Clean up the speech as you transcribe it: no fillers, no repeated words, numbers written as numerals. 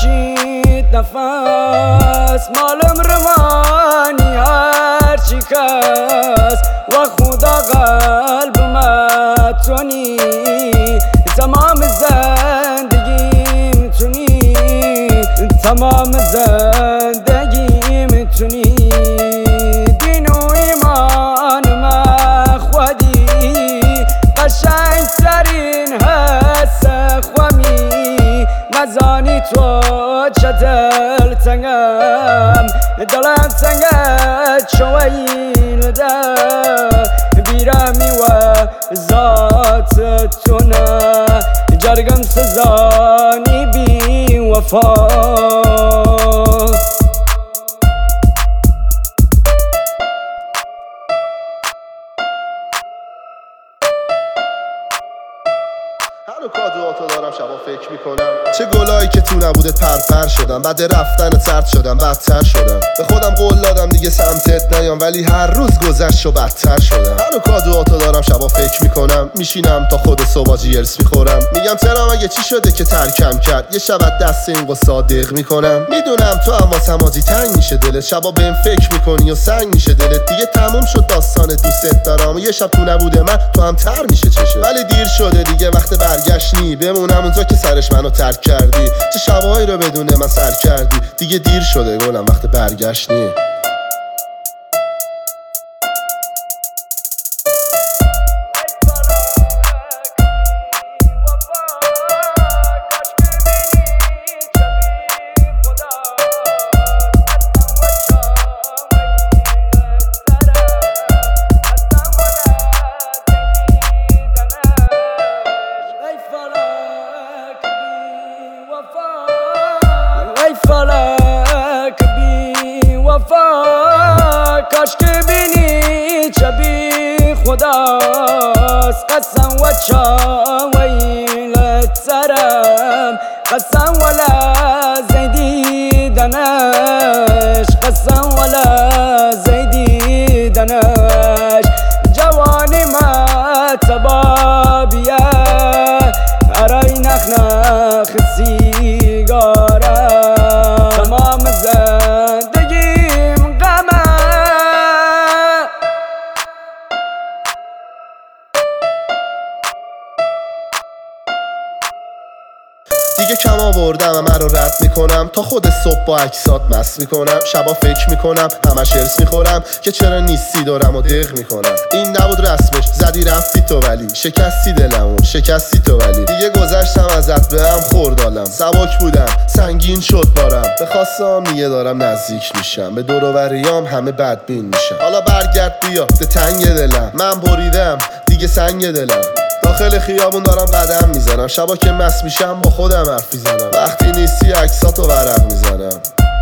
کشید نفس مالم روانی هرچی کس و خدا قلبم تونی تمام زندگیم تونی تمام زندگیم تونی دین و ایمانم خودی قشنگ ترین هست خوامی مزانی تو چه دلتنگم دلم تنگت شویل ده بیرمی و ذات تو نه جرگم سزانی بی وفا هنو کادواتو دارم شبا فکر میکنم چه گلایی که تو نبوده پرپر شدم بعد رفتن ترد شدم بدتر شدم به خودم قول دادم دیگه سمتت نیام ولی هر روز گذشت و بدتر شدم هنو کادواتو دارم شبا فکر میکنم میشینم تا خود صبح جیرس میخورم میگم ترام اگه چی شده که ترکم کرد یه شب دست این قصه دق میکنم میدونم تو هم واسم آجی تنگ میشه دلت شبا بهم فکر میکنی و سنگ میشه دلت دیگه تموم شد داستان دوست دارم و یه شب تو نبوده من تو هم تر میشه چشه ولی دیر شده دیگه وقت برگشت بمونم اونجا که سرش منو ترک کردی چه شبایی رو بدون من سر کردی دیگه دیر شده گلم وقت برگشت نی فلک بی وفا کاش که بینی چه بی خداست قسم و چاویلت سرم قسم ولا زیدی دنش قسم ولا زیدی دنش جوانی ما تبابیه ارای نخ سیگاره تمام زندگیم غمه دیگه کم آوردم همه رو رد میکنم تا خود صبح با عکسات مست میکنم شبا فکر میکنم همش ارس میخورم که چرا نیستی دارم و دق میکنم این نبود رسمش زدی رفتی تو ولی شکستی دلمون شکستی تو ولی دیگه گذشتم ازت به هم خوردالم سبک بودم سنگین شد بارم به خواستم دیگه دارم نزدیک میشم به دور و بریام همه بدبین میشم حالا برگرد بیا ده تنگ دلم من بریدم دیگه سنگ دلم داخل خیابون دارم قدم میزنم شبا که مست میشم با خودم حرف میزنم وقتی نیستی عکساتو ورق میزنم